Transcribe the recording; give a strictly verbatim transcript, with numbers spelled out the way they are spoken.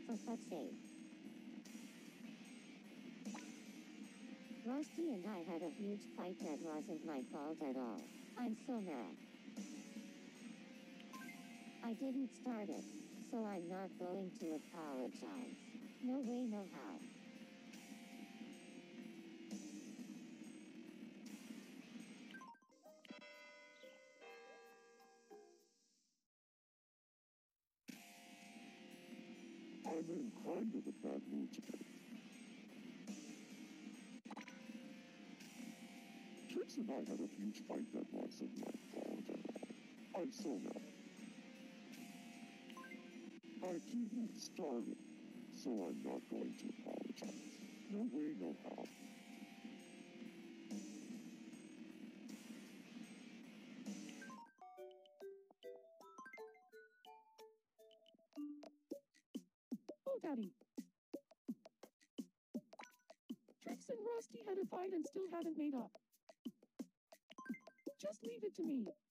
for fuck's sake. Rusty and I had a huge fight that wasn't my fault at all. I'm so mad. I didn't start it, so I'm not going to apologize. No way, no how. I'm in kind of a bad mood today. Trix and I had a huge fight that wasn't my fault at all. I'm so mad. I didn't start it, so I'm not going to apologize. No way, no how. Oh, Daddy. Trix and Rusty had a fight and still haven't made up. Just leave it to me.